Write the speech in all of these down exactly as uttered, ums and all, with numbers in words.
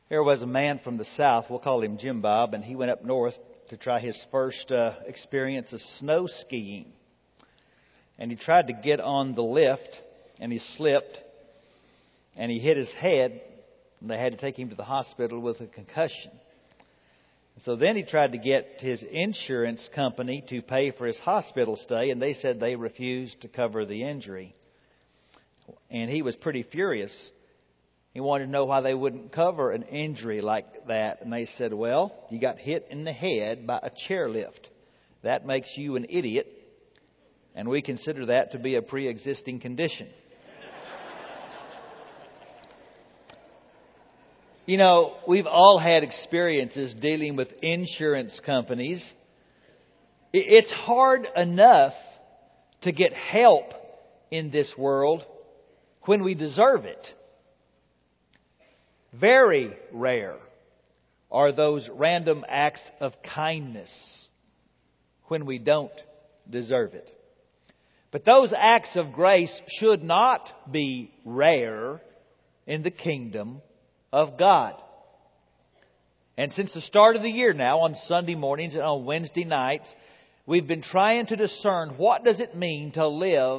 There was a man from the south, we'll call him Jim Bob, and he went up north to try his first uh, experience of snow skiing. And he tried to get on the lift, and he slipped, and he hit his head, and they had to take him to the hospital with a concussion. So then he tried to get his insurance company to pay for his hospital stay, and they said they refused to cover the injury. And he was pretty furious. He wanted to know why they wouldn't cover an injury like that. And they said, well, you got hit in the head by a chairlift. That makes you an idiot. And we consider that to be a pre-existing condition. You know, we've all had experiences dealing with insurance companies. It's hard enough to get help in this world when we deserve it. Very rare are those random acts of kindness when we don't deserve it. But those acts of grace should not be rare in the kingdom of God. And since the start of the year now, on Sunday mornings and on Wednesday nights, we've been trying to discern what does it mean to live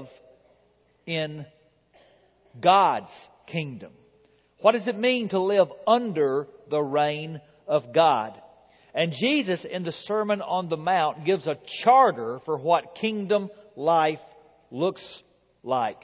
in God's kingdom. What does it mean to live under the reign of God? And Jesus, in the Sermon on the Mount, gives a charter for what kingdom life looks like.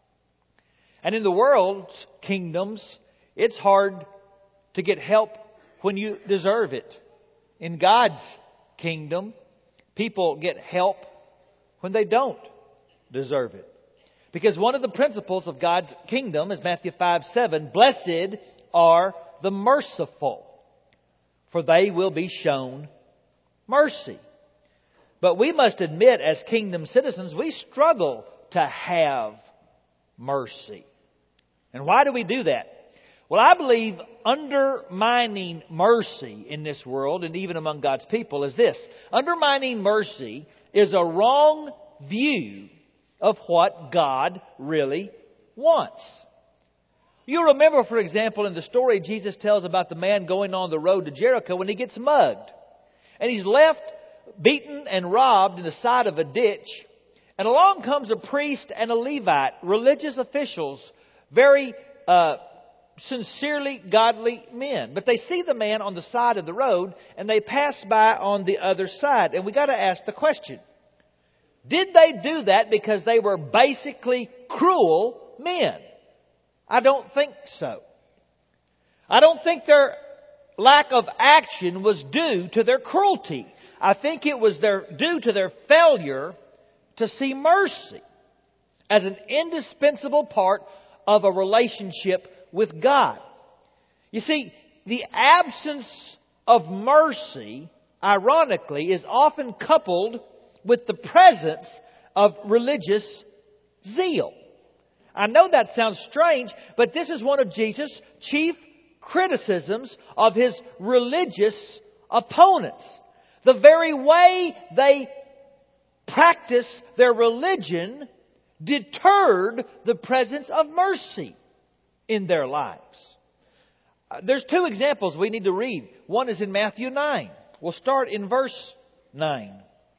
And in the world's kingdoms, it's hard to get help when you deserve it. In God's kingdom, people get help when they don't deserve it. Because one of the principles of God's kingdom is Matthew five seven, blessed are the merciful, for they will be shown mercy. But we must admit, as kingdom citizens, we struggle to have mercy. And why do we do that? Well, I believe undermining mercy in this world, and even among God's people, is this. Undermining mercy is a wrong view of what God really wants. You remember, for example, in the story Jesus tells about the man going on the road to Jericho when he gets mugged. And he's left beaten and robbed in the side of a ditch. And along comes a priest and a Levite, religious officials, very uh, sincerely godly men. But they see the man on the side of the road and they pass by on the other side. And we got to ask the question, did they do that because they were basically cruel men? I don't think so. I don't think their lack of action was due to their cruelty. I think it was their due to their failure to see mercy as an indispensable part of a relationship with God. You see, the absence of mercy, ironically, is often coupled with the presence of religious zeal. I know that sounds strange, but this is one of Jesus' chief criticisms of his religious opponents. The very way they practice their religion deterred the presence of mercy in their lives. There's two examples we need to read. One is in Matthew nine. We'll start in verse nine.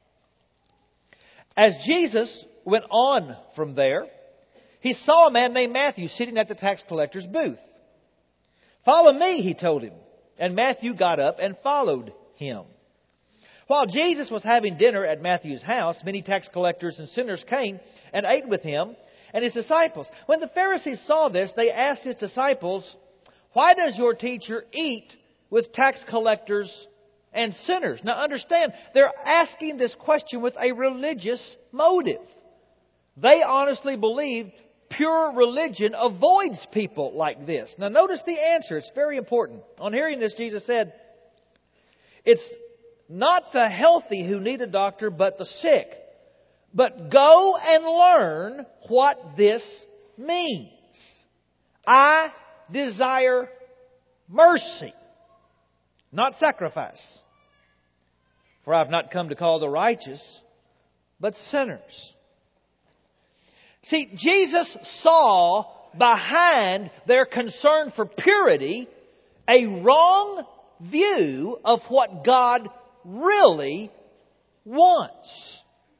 As Jesus went on from there, he saw a man named Matthew sitting at the tax collector's booth. Follow me, he told him. And Matthew got up and followed him. While Jesus was having dinner at Matthew's house, many tax collectors and sinners came and ate with him and his disciples. When the Pharisees saw this, they asked his disciples, why does your teacher eat with tax collectors and sinners? Now understand, they're asking this question with a religious motive. They honestly believe pure religion avoids people like this. Now notice the answer. It's very important. On hearing this, Jesus said, it's not the healthy who need a doctor, but the sick. But go and learn what this means. I desire mercy, not sacrifice. For I have not come to call the righteous, but sinners. See, Jesus saw behind their concern for purity a wrong view of what God really wants.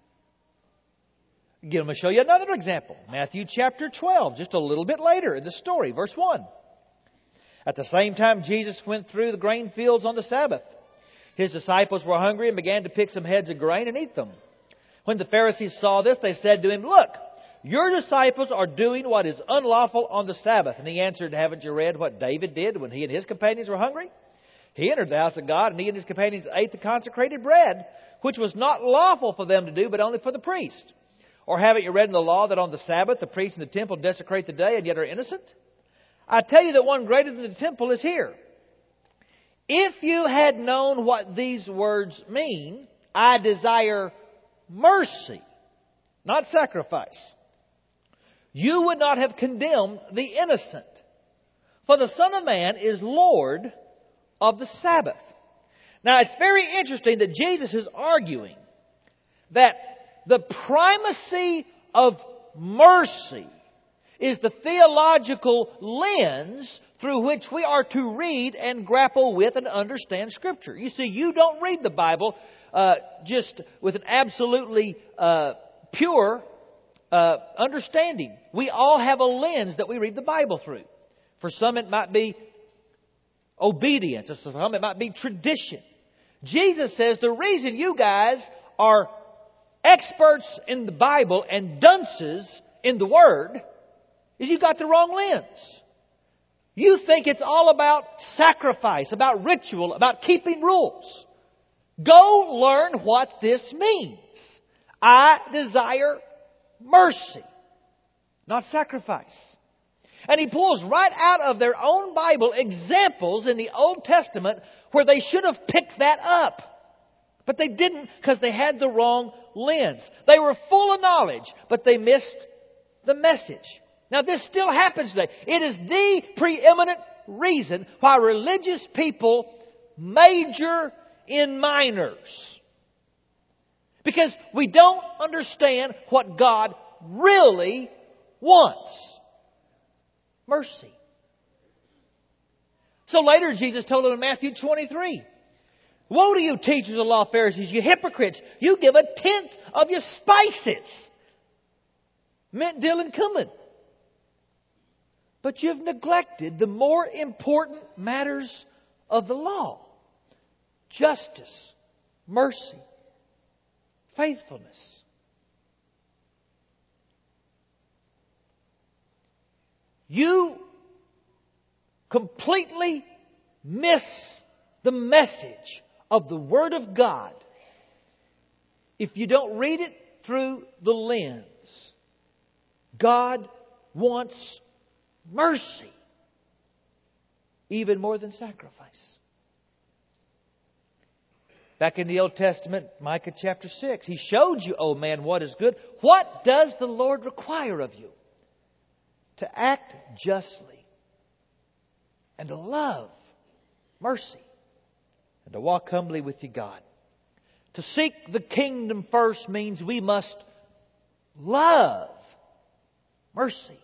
Again, I'm going to show you another example. Matthew chapter twelve, just a little bit later in the story, verse one. At the same time, Jesus went through the grain fields on the Sabbath. His disciples were hungry and began to pick some heads of grain and eat them. When the Pharisees saw this, they said to him, "Look, your disciples are doing what is unlawful on the Sabbath." And he answered, "Haven't you read what David did when he and his companions were hungry? He entered the house of God, and he and his companions ate the consecrated bread, which was not lawful for them to do, but only for the priest. Or haven't you read in the law that on the Sabbath the priests in the temple desecrate the day and yet are innocent? I tell you that one greater than the temple is here. If you had known what these words mean, I desire mercy, not sacrifice, you would not have condemned the innocent. For the Son of Man is Lord of the Sabbath." Now, it's very interesting that Jesus is arguing that the primacy of mercy is the theological lens through which we are to read and grapple with and understand Scripture. You see, you don't read the Bible uh, just with an absolutely uh, pure uh, understanding. We all have a lens that we read the Bible through. For some it might be obedience. For some it might be tradition. Jesus says the reason you guys are experts in the Bible and dunces in the Word is you got the wrong lens. You think it's all about sacrifice, about ritual, about keeping rules. Go learn what this means. I desire mercy, not sacrifice. And he pulls right out of their own Bible examples in the Old Testament where they should have picked that up. But they didn't because they had the wrong lens. They were full of knowledge, but they missed the message. Now, this still happens today. It is the preeminent reason why religious people major in minors. Because we don't understand what God really wants. Mercy. So later Jesus told them in Matthew twenty-three, "Woe to you, teachers of the law, Pharisees, you hypocrites! You give a tenth of your spices, mint, dill, and cumin. But you've neglected the more important matters of the law: justice, mercy, faithfulness." You completely miss the message of the Word of God if you don't read it through the lens. God wants mercy even more than sacrifice. Back in the Old Testament, Micah chapter six, He showed you, O man, what is good. What does the Lord require of you? To act justly and to love mercy and to walk humbly with your God. To seek the kingdom first means we must love mercy.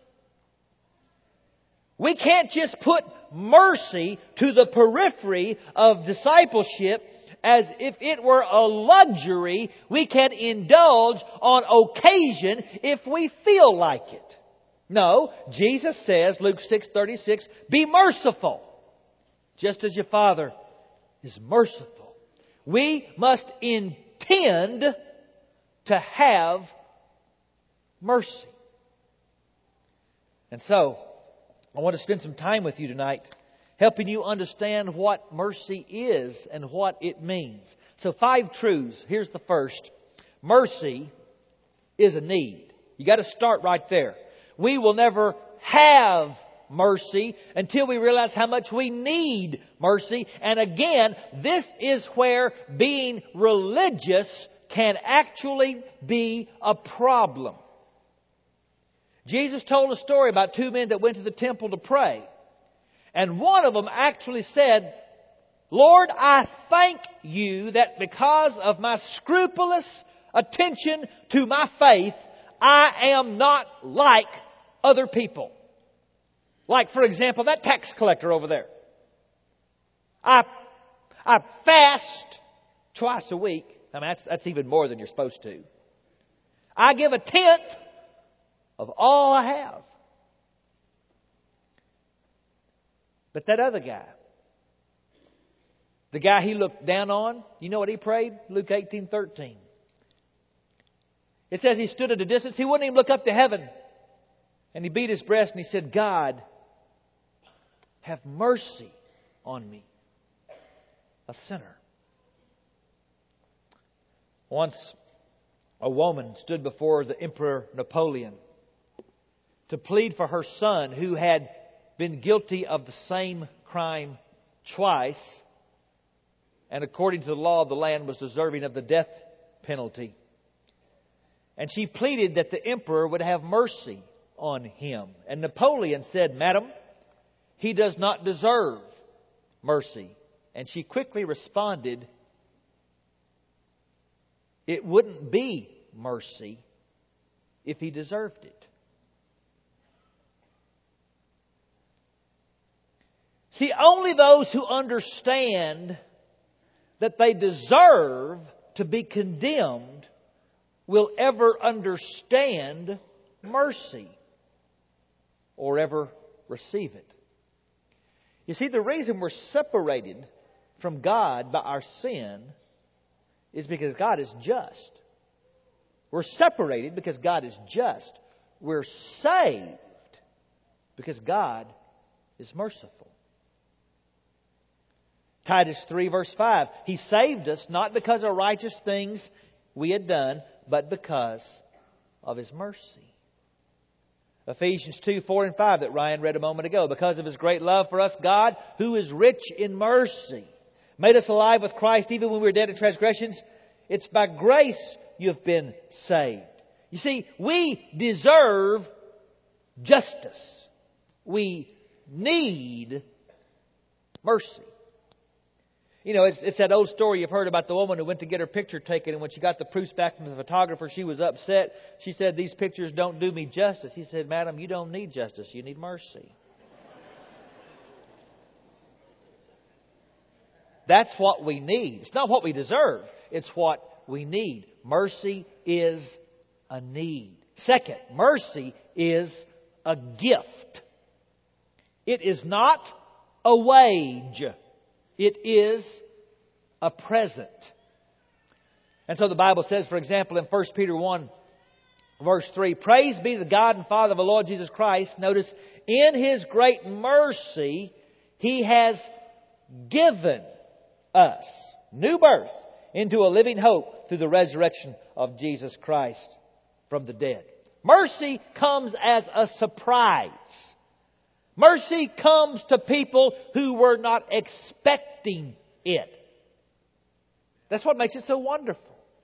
We can't just put mercy to the periphery of discipleship as if it were a luxury we can indulge on occasion if we feel like it. No, Jesus says, Luke six thirty-six, "Be merciful, just as your Father is merciful." We must intend to have mercy. And so, I want to spend some time with you tonight helping you understand what mercy is and what it means. So five truths. Here's the first. Mercy is a need. You got to start right there. We will never have mercy until we realize how much we need mercy. And again, this is where being religious can actually be a problem. Jesus told a story about two men that went to the temple to pray. And one of them actually said, "Lord, I thank you that because of my scrupulous attention to my faith, I am not like other people." Like, for example, that tax collector over there. I, I fast twice a week. I mean, that's, that's even more than you're supposed to. I give a tenth of all I have. But that other guy, the guy he looked down on, you know what he prayed? Luke eighteen thirteen. It says he stood at a distance. He wouldn't even look up to heaven. And he beat his breast and he said, God, have mercy on me, a sinner. Once a woman stood before the Emperor Napoleon to plead for her son who had been guilty of the same crime twice and according to the law of the land was deserving of the death penalty. And she pleaded that the emperor would have mercy on him. And Napoleon said, Madam, he does not deserve mercy. And she quickly responded, it wouldn't be mercy if he deserved it. See, only those who understand that they deserve to be condemned will ever understand mercy or ever receive it. You see, the reason we're separated from God by our sin is because God is just. We're separated because God is just. We're saved because God is merciful. Titus three verse five. He saved us not because of righteous things we had done, but because of His mercy. Ephesians two, four and five that Ryan read a moment ago. Because of His great love for us, God, who is rich in mercy, made us alive with Christ even when we were dead in transgressions. It's by grace you've been saved. You see, we deserve justice. We need mercy. You know, it's, it's that old story you've heard about the woman who went to get her picture taken, and when she got the proofs back from the photographer, she was upset. She said, these pictures don't do me justice. He said, Madam, you don't need justice. You need mercy. That's what we need. It's not what we deserve. It's what we need. Mercy is a need. Second, mercy is a gift. It is not a wage. It is a present. And so the Bible says, for example, in First Peter one, verse three, Praise be to the God and Father of the Lord Jesus Christ. Notice, in His great mercy, He has given us new birth into a living hope through the resurrection of Jesus Christ from the dead. Mercy comes as a surprise. Mercy comes to people who were not expecting it. That's what makes it so wonderful.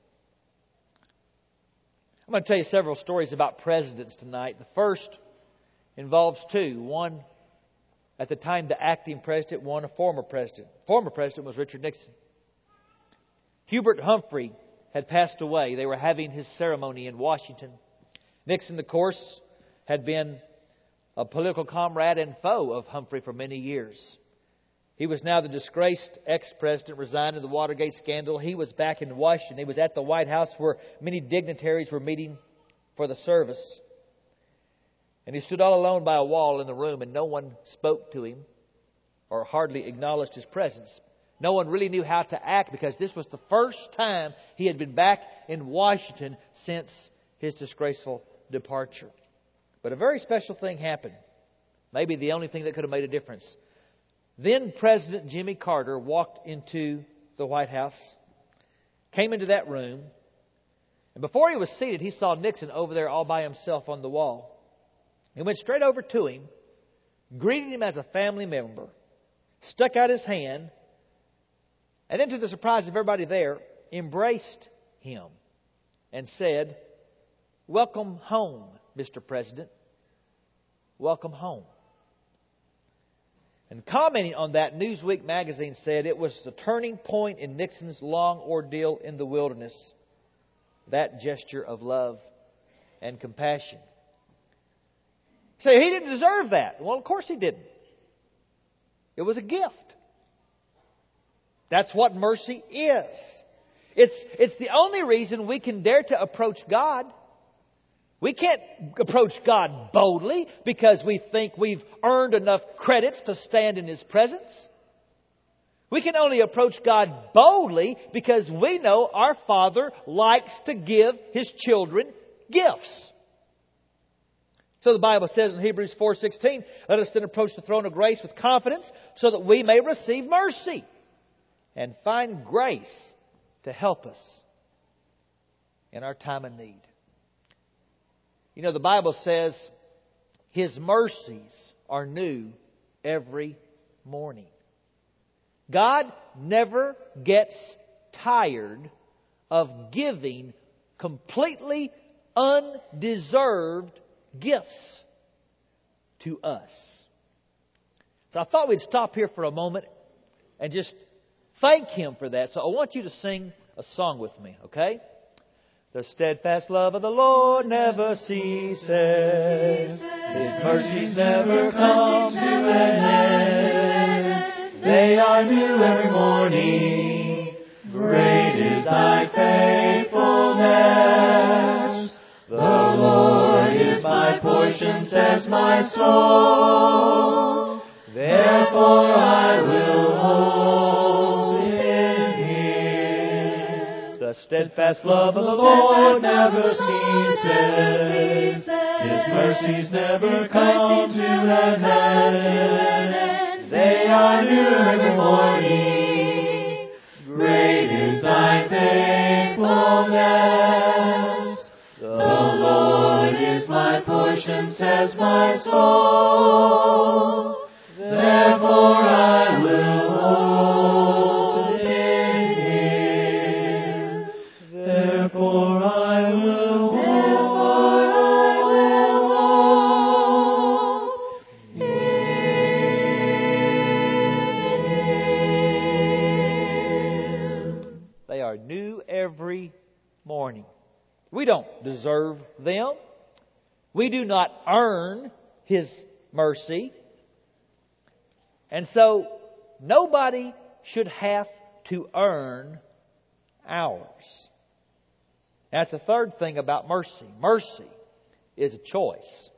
I'm going to tell you several stories about presidents tonight. The first involves two. One, at the time, the acting president, one, a former president. Former president was Richard Nixon. Hubert Humphrey had passed away. They were having his ceremony in Washington. Nixon, of course, had been a political comrade and foe of Humphrey for many years. He was now the disgraced ex-president, resigned in the Watergate scandal. He was back in Washington. He was at the White House where many dignitaries were meeting for the service. And he stood all alone by a wall in the room, and no one spoke to him or hardly acknowledged his presence. No one really knew how to act because this was the first time he had been back in Washington since his disgraceful departure. But a very special thing happened. Maybe the only thing that could have made a difference. Then President Jimmy Carter walked into the White House, came into that room, and before he was seated, he saw Nixon over there all by himself on the wall. He went straight over to him, greeted him as a family member, stuck out his hand, and then to the surprise of everybody there, embraced him and said, "Welcome home, Mister President. Welcome home." And commenting on that, Newsweek magazine said it was the turning point in Nixon's long ordeal in the wilderness. That gesture of love and compassion. Say, he didn't deserve that. Well, of course he didn't. It was a gift. That's what mercy is. It's, it's the only reason we can dare to approach God. We can't approach God boldly because we think we've earned enough credits to stand in His presence. We can only approach God boldly because we know our Father likes to give His children gifts. So the Bible says in Hebrews four sixteen, let us then approach the throne of grace with confidence so that we may receive mercy and find grace to help us in our time of need. You know, the Bible says His mercies are new every morning. God never gets tired of giving completely undeserved gifts to us. So I thought we'd stop here for a moment and just thank Him for that. So I want you to sing a song with me, okay? The steadfast love of the Lord never ceases. His mercies never come to an end. They are new every morning. Great is Thy faithfulness. The Lord is my portion, says my soul. Therefore I will hope in Him. The steadfast love of the Lord never ceases. His mercies never come to an end. They are new every morning. Great is Thy faithfulness. The Lord is my portion, says my soul. Therefore I will hope in Him. Therefore I will hope. New every morning. We don't deserve them. We do not earn His mercy. And so nobody should have to earn ours. That's the third thing about mercy. Mercy is a choice.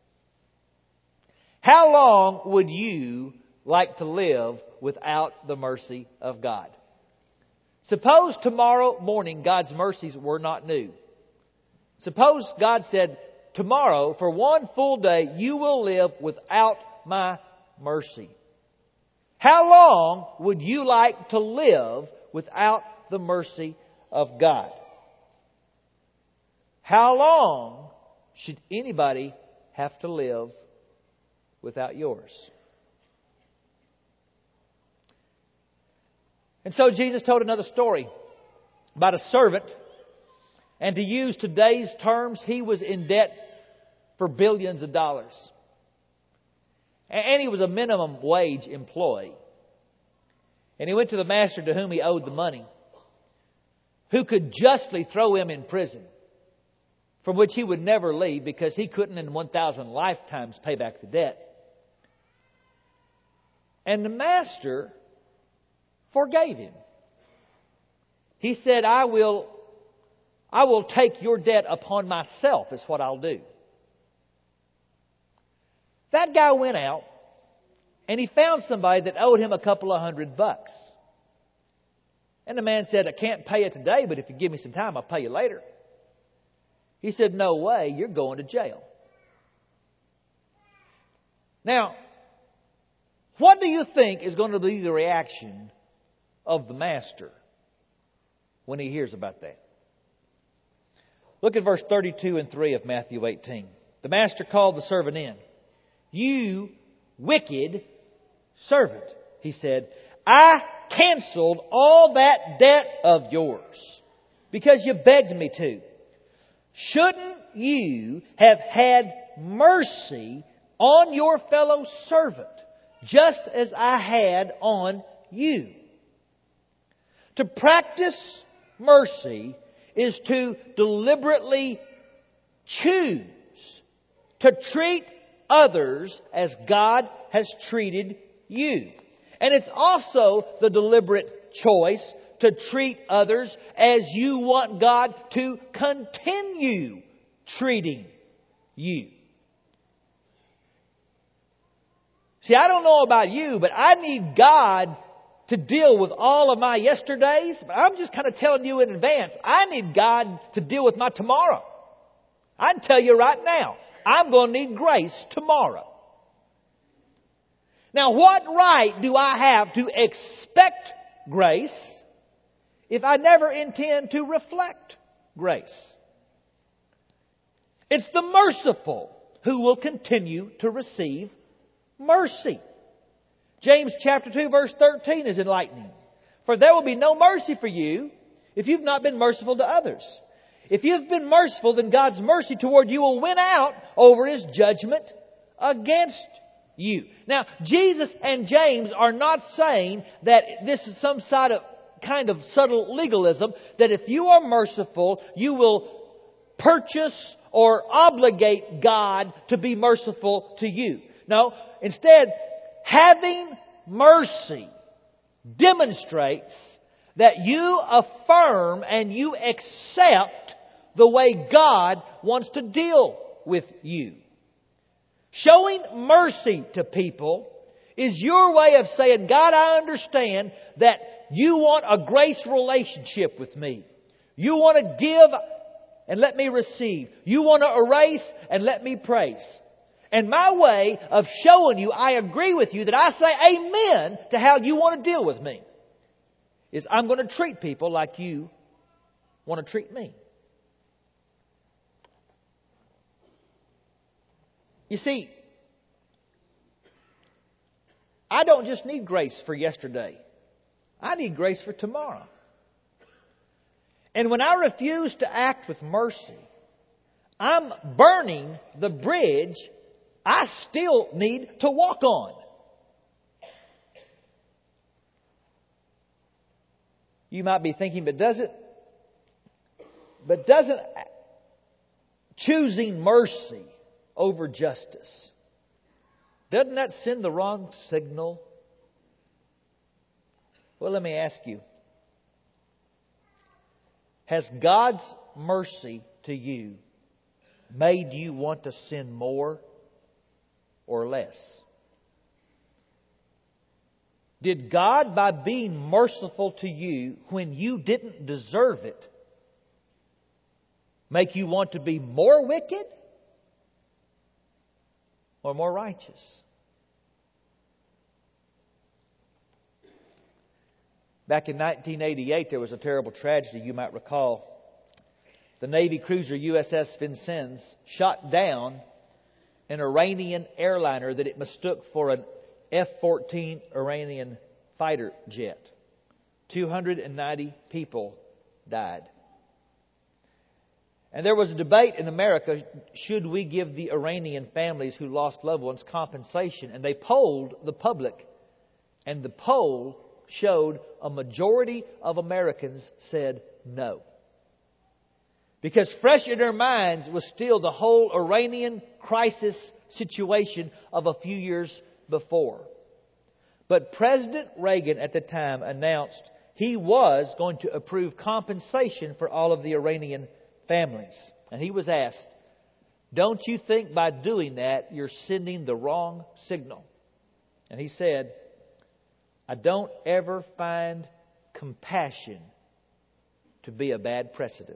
How long would you like to live without the mercy of God? Suppose tomorrow morning God's mercies were not new. Suppose God said, tomorrow, for one full day, you will live without my mercy. How long would you like to live without the mercy of God? How long should anybody have to live without yours? And so Jesus told another story about a servant. And to use today's terms, he was in debt for billions of dollars. And he was a minimum wage employee. And he went to the master to whom he owed the money, who could justly throw him in prison, from which he would never leave because he couldn't in one thousand lifetimes pay back the debt. And the master forgave him. He said, I will, I will take your debt upon myself, is what I'll do. That guy went out and he found somebody that owed him a couple of hundred bucks. And the man said, I can't pay it today, but if you give me some time, I'll pay you later. He said, no way, you're going to jail. Now, what do you think is going to be the reaction of the master when he hears about that? Look at verse thirty-two and three of Matthew eighteen. The master called the servant in. You wicked servant, he said, I canceled all that debt of yours because you begged me to. Shouldn't you have had mercy on your fellow servant, just as I had on you? To practice mercy is to deliberately choose to treat others as God has treated you. And it's also the deliberate choice to treat others as you want God to continue treating you. See, I don't know about you, but I need God to deal with all of my yesterdays. But I'm just kind of telling you in advance, I need God to deal with my tomorrow. I can tell you right now, I'm going to need grace tomorrow. Now, what right do I have to expect grace if I never intend to reflect grace? It's the merciful who will continue to receive mercy. James chapter two verse thirteen is enlightening. For there will be no mercy for you if you've not been merciful to others. If you've been merciful, then God's mercy toward you will win out over His judgment against you. Now, Jesus and James are not saying that this is some sort of kind of subtle legalism, that if you are merciful, you will purchase or obligate God to be merciful to you. No, instead, having mercy demonstrates that you affirm and you accept the way God wants to deal with you. Showing mercy to people is your way of saying, God, I understand that you want a grace relationship with me. You want to give and let me receive. You want to erase and let me praise. And my way of showing you I agree with you, that I say amen to how you want to deal with me, is I'm going to treat people like you want to treat me. You see, I don't just need grace for yesterday. I need grace for tomorrow. And when I refuse to act with mercy, I'm burning the bridge I still need to walk on. You might be thinking, but doesn't, but doesn't choosing mercy over justice, doesn't that send the wrong signal? Well, let me ask you, has God's mercy to you made you want to sin more or less? Did God, by being merciful to you when you didn't deserve it, make you want to be more wicked or more righteous? Back in nineteen eighty-eight, there was a terrible tragedy you might recall. The Navy cruiser U S S Vincennes shot down an Iranian airliner that it mistook for an F fourteen Iranian fighter jet. two hundred ninety people died. And there was a debate in America, should we give the Iranian families who lost loved ones compensation? And they polled the public. And the poll showed a majority of Americans said no. Because fresh in their minds was still the whole Iranian crisis situation of a few years before. But President Reagan at the time announced he was going to approve compensation for all of the Iranian families. And he was asked, don't you think by doing that you're sending the wrong signal? And he said, I don't ever find compassion to be a bad precedent.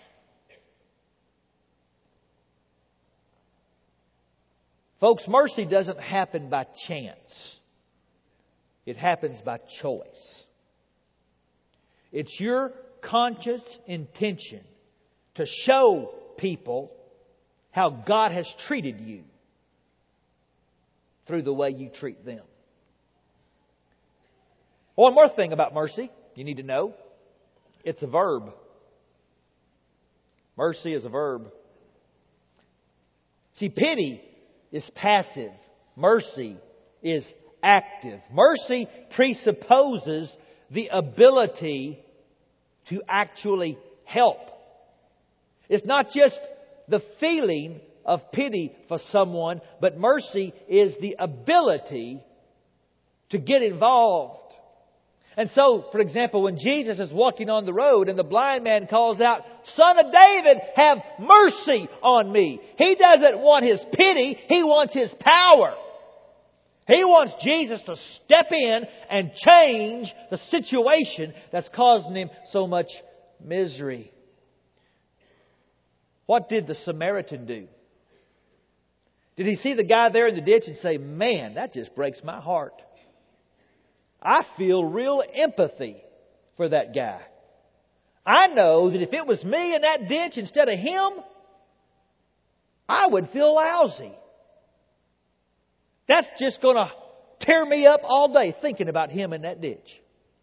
Folks, mercy doesn't happen by chance. It happens by choice. It's your conscious intention to show people how God has treated you through the way you treat them. One more thing about mercy you need to know. It's a verb. Mercy is a verb. See, pity is passive. Mercy is active. Mercy presupposes the ability to actually help. It's not just the feeling of pity for someone, but mercy is the ability to get involved. And so, for example, when Jesus is walking on the road and the blind man calls out, "Son of David, have mercy on me." He doesn't want his pity. He wants his power. He wants Jesus to step in and change the situation that's causing him so much misery. What did the Samaritan do? Did he see the guy there in the ditch and say, "Man, that just breaks my heart. I feel real empathy for that guy. I know that if it was me in that ditch instead of him, I would feel lousy. That's just going to tear me up all day thinking about him in that ditch."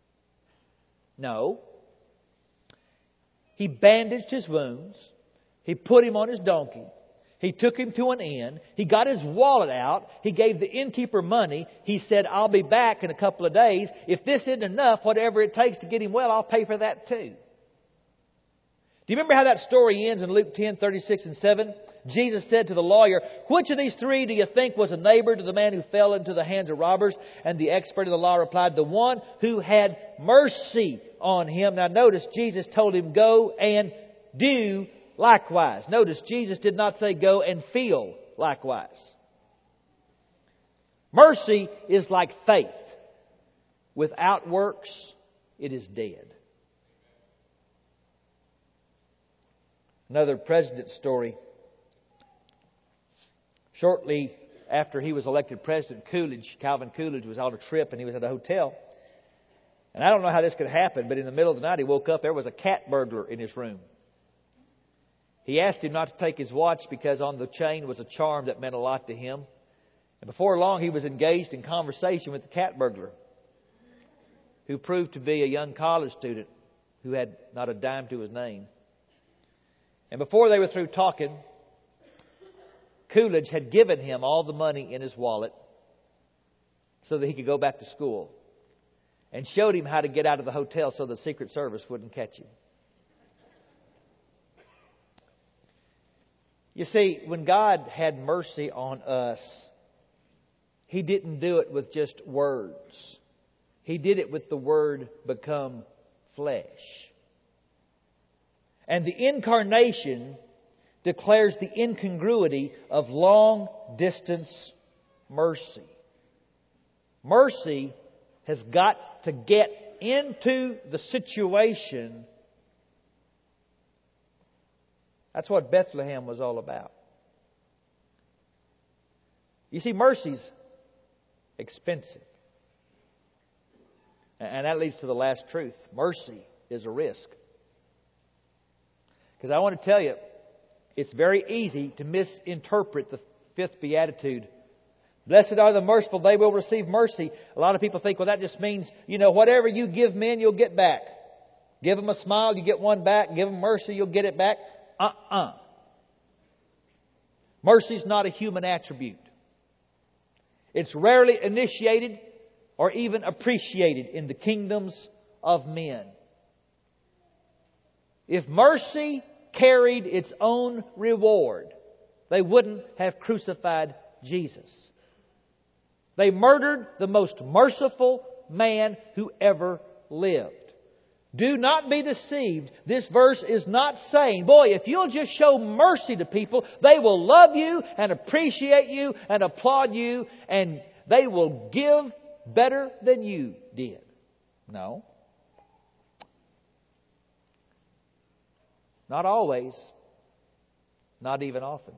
No. He bandaged his wounds. He put him on his donkey. He took him to an inn. He got his wallet out. He gave the innkeeper money. He said, "I'll be back in a couple of days. If this isn't enough, whatever it takes to get him well, I'll pay for that too." Do you remember how that story ends in Luke ten, thirty-six and seven? Jesus said to the lawyer, "Which of these three do you think was a neighbor to the man who fell into the hands of robbers?" And the expert of the law replied, "The one who had mercy on him." Now notice, Jesus told him, "Go and do likewise." Notice, Jesus did not say go and feel likewise. Mercy is like faith. Without works, it is dead. Another president story. Shortly after he was elected president, Coolidge, Calvin Coolidge, was on a trip and he was at a hotel. And I don't know how this could happen, but in the middle of the night he woke up, there was a cat burglar in his room. He asked him not to take his watch because on the chain was a charm that meant a lot to him. And before long he was engaged in conversation with the cat burglar, who proved to be a young college student who had not a dime to his name. And before they were through talking, Coolidge had given him all the money in his wallet so that he could go back to school, and showed him how to get out of the hotel so the Secret Service wouldn't catch him. You see, when God had mercy on us, He didn't do it with just words. He did it with the Word become flesh. And the incarnation declares the incongruity of long-distance mercy. Mercy has got to get into the situation. That's what Bethlehem was all about. You see, mercy's expensive. And that leads to the last truth. Mercy is a risk. Because I want to tell you, it's very easy to misinterpret the fifth beatitude. Blessed are the merciful, they will receive mercy. A lot of people think, well, that just means, you know, whatever you give men, you'll get back. Give them a smile, you get one back. Give them mercy, you'll get it back. Uh-uh. Mercy is not a human attribute. It's rarely initiated or even appreciated in the kingdoms of men. If mercy carried its own reward, they wouldn't have crucified Jesus. They murdered the most merciful man who ever lived. Do not be deceived. This verse is not saying, boy, if you'll just show mercy to people, they will love you and appreciate you and applaud you, and they will give better than you did. No. Not always. Not even often.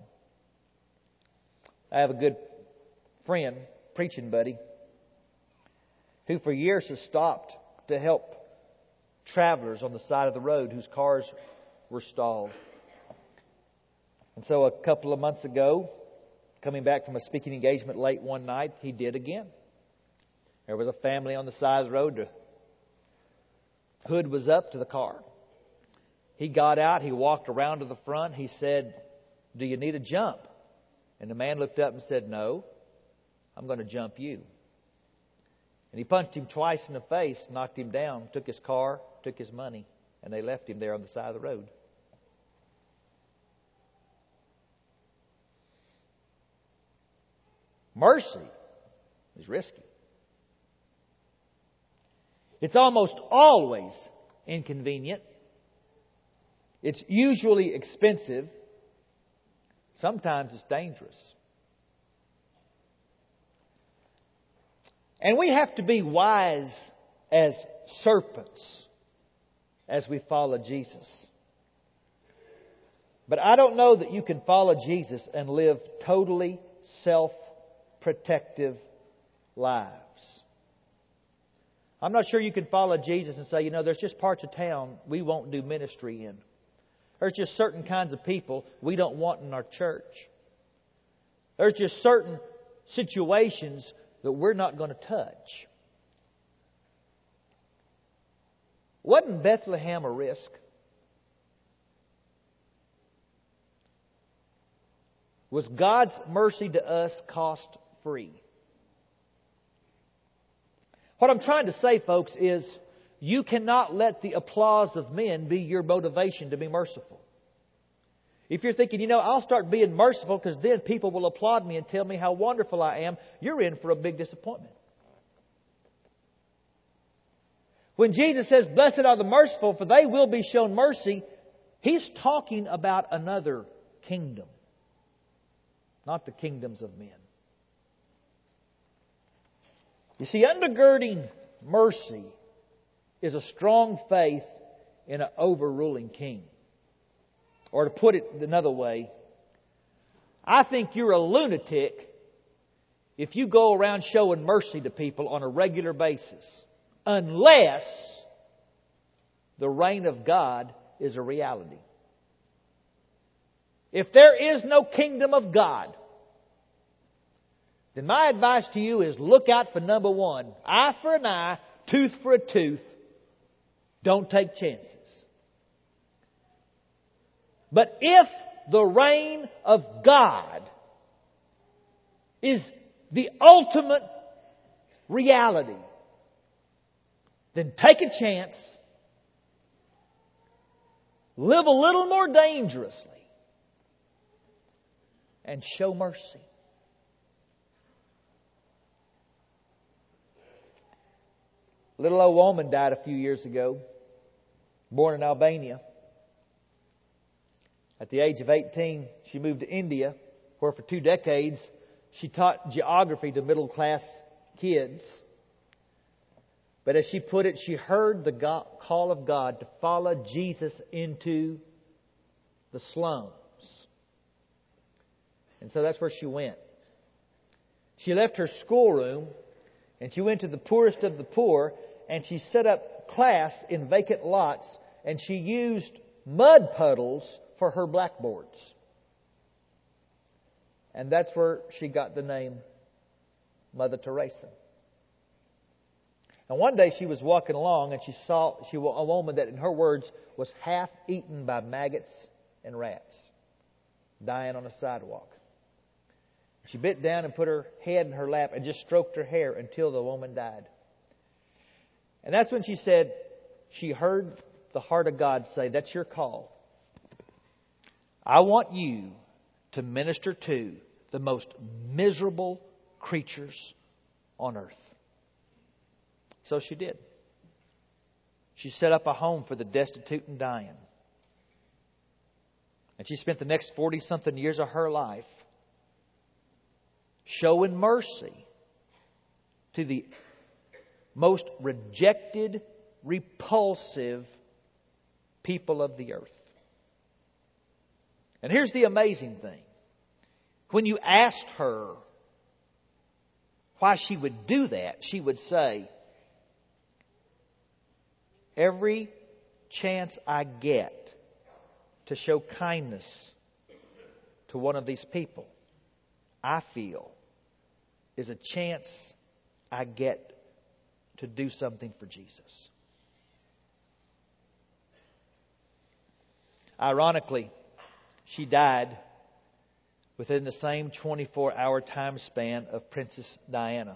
I have a good friend, preaching buddy, who for years has stopped to help travelers on the side of the road whose cars were stalled. And so a couple of months ago, coming back from a speaking engagement late one night, he did again. There was a family on the side of the road. The hood was up to the car. He got out. He walked around to the front. He said, "Do you need a jump?" And the man looked up and said, "No, I'm going to jump you." And he punched him twice in the face, knocked him down, took his car, took his money, and they left him there on the side of the road. Mercy is risky. It's almost always inconvenient. It's usually expensive. Sometimes it's dangerous. And we have to be wise as serpents as we follow Jesus. But I don't know that you can follow Jesus and live totally self-protective lives. I'm not sure you can follow Jesus and say, you know, there's just parts of town we won't do ministry in. There's just certain kinds of people we don't want in our church. There's just certain situations that we're not going to touch. Wasn't Bethlehem a risk? Was God's mercy to us cost-free? What I'm trying to say, folks, is you cannot let the applause of men be your motivation to be merciful. If you're thinking, you know, I'll start being merciful because then people will applaud me and tell me how wonderful I am, you're in for a big disappointment. When Jesus says, blessed are the merciful, for they will be shown mercy, He's talking about another kingdom, not the kingdoms of men. You see, undergirding mercy is a strong faith in an overruling king. Or to put it another way, I think you're a lunatic if you go around showing mercy to people on a regular basis, unless the reign of God is a reality. If there is no kingdom of God, then my advice to you is look out for number one, eye for an eye, tooth for a tooth. Don't take chances. But if the reign of God is the ultimate reality, then take a chance, live a little more dangerously, and show mercy. A little old woman died a few years ago, born in Albania. At the age of eighteen, she moved to India, where for two decades she taught geography to middle-class kids. But as she put it, she heard the God, call of God to follow Jesus into the slums. And so that's where she went. She left her schoolroom and she went to the poorest of the poor and she set up class in vacant lots and she used mud puddles for her blackboards. And that's where she got the name Mother Teresa. And one day she was walking along and she saw she a woman that, in her words, was half eaten by maggots and rats, dying on a sidewalk. She bent down and put her head in her lap and just stroked her hair until the woman died. And that's when she said she heard the heart of God say, that's your call. I want you to minister to the most miserable creatures on earth. So she did. She set up a home for the destitute and dying. And she spent the next forty-something years of her life showing mercy to the most rejected, repulsive people of the earth. And here's the amazing thing. When you asked her why she would do that, she would say, every chance I get to show kindness to one of these people, I feel, is a chance I get to do something for Jesus. Ironically, she died within the same twenty-four hour time span of Princess Diana.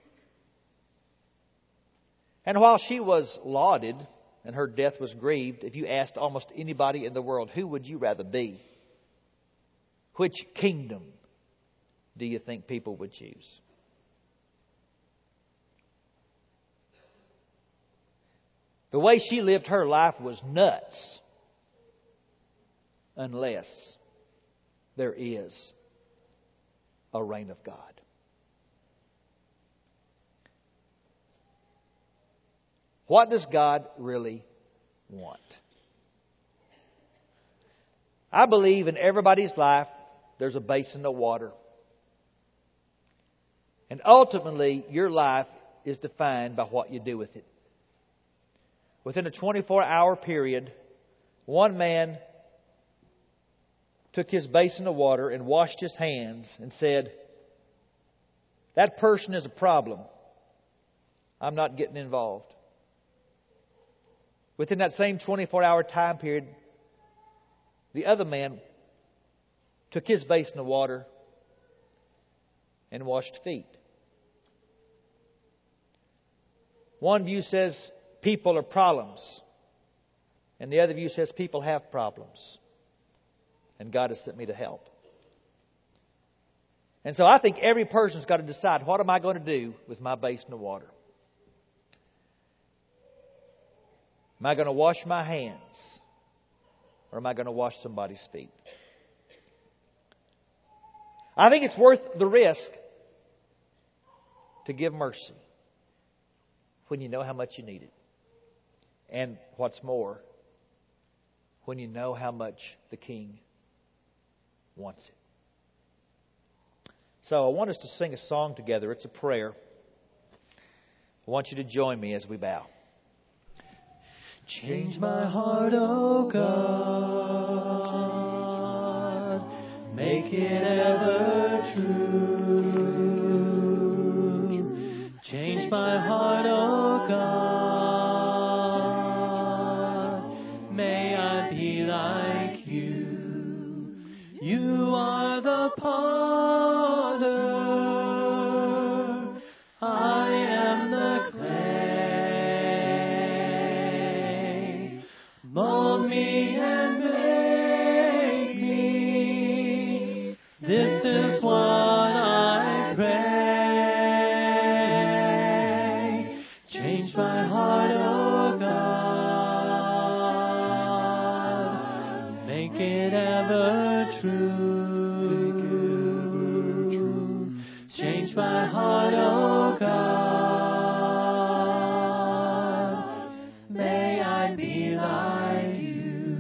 And while she was lauded and her death was grieved, if you asked almost anybody in the world, who would you rather be? Which kingdom do you think people would choose? The way she lived her life was nuts. Unless there is a reign of God. What does God really want? I believe in everybody's life there's a basin of water. And ultimately, your life is defined by what you do with it. Within a twenty-four hour period, one man took his basin of water and washed his hands and said, "That person is a problem. I'm not getting involved." Within that same twenty-four hour time period, the other man took his basin of water and washed feet. One view says people are problems, and the other view says people have problems, and God has sent me to help. And so I think every person's got to decide, what am I going to do with my basin of water? Am I going to wash my hands? Or am I going to wash somebody's feet? I think it's worth the risk to give mercy when you know how much you need it. And what's more, when you know how much the King wants it. So I want us to sing a song together. It's a prayer. I want you to join me as we bow. Change my heart, O God, make it ever true. Change my heart, O God, may I be like you. You are the potter, I am the clay. Mold me and make me. This is what I pray. Change my heart, O God. Make it ever true. Change my heart, O God. May I be like you.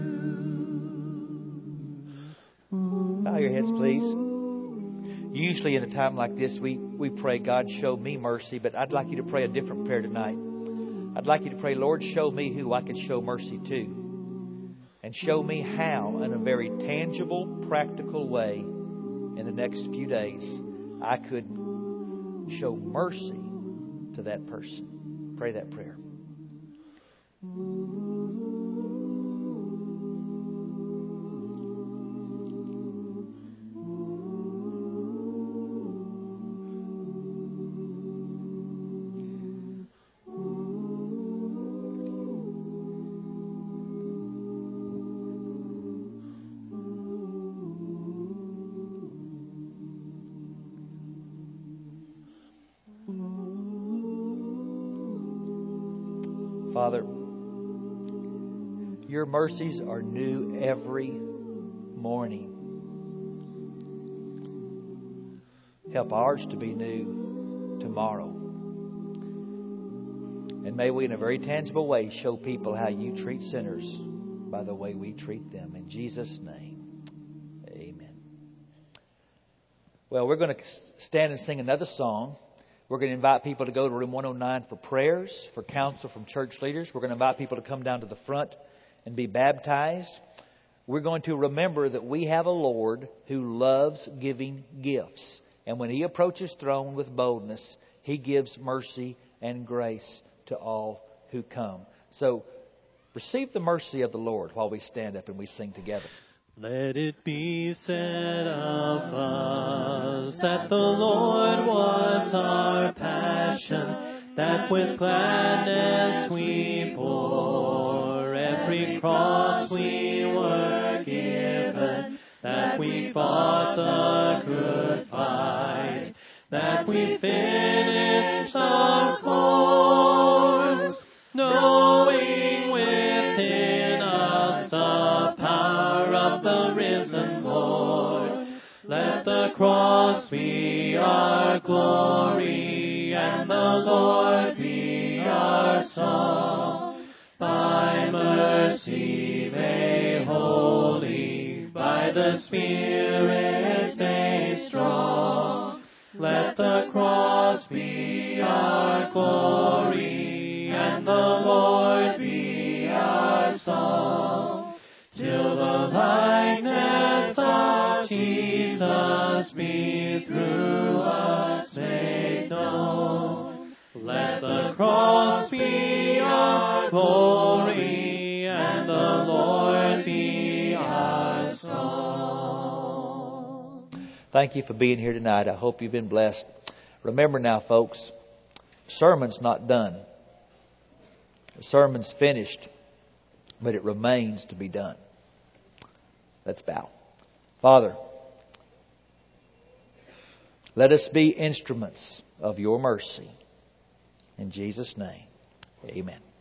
Bow your heads, please. Usually in a time like this, we, we pray, God, show me mercy. But I'd like you to pray a different prayer tonight. I'd like you to pray, Lord, show me who I can show mercy to. And show me how, in a very tangible, practical way, in the next few days, I could show mercy to that person. Pray that prayer. Father, your mercies are new every morning. Help ours to be new tomorrow. And may we in a very tangible way show people how you treat sinners by the way we treat them. In Jesus' name, amen. Well, we're going to stand and sing another song. We're going to invite people to go to room one oh nine for prayers, for counsel from church leaders. We're going to invite people to come down to the front and be baptized. We're going to remember that we have a Lord who loves giving gifts. And when He approaches throne with boldness, He gives mercy and grace to all who come. So receive the mercy of the Lord while we stand up and we sing together. Let it be said of us that the Lord was our passion, that with gladness we bore every cross we were given, that we fought the good fight, that we finished our course, knowing within us the power of the risen Lord. Let the cross be our glory, and the Lord be our song. By mercy made holy, by the Spirit made strong. Let the cross be our glory, and the Lord be our song. Till the likeness of Jesus be through us made known. Let the cross be our glory, and the Lord be our song. Thank you for being here tonight. I hope you've been blessed. Remember now, folks, the sermon's not done. The sermon's finished, but it remains to be done. Let's bow. Father, let us be instruments of your mercy. In Jesus' name, amen.